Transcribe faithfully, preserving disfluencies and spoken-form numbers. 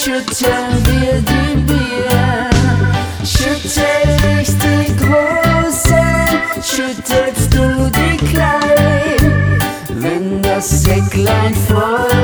schütteln wir die Bier. Schüttel ich die Großen, schüttelst du die Kleinen. Wenn das Säcklein voll